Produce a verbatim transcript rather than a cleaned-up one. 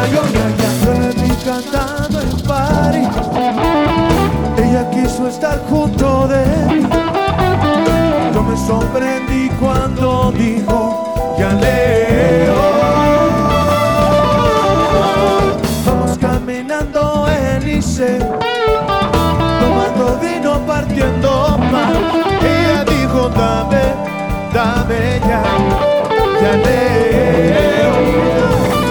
yo, ya, ya. Yo le vi cantando en party, ella quiso estar junto de él. Yo me sorprendí cuando dijo, ya leo. Vamos caminando él y se, tomando vino, partiendo pan. Ella dijo, dame, dame ya, ya leo.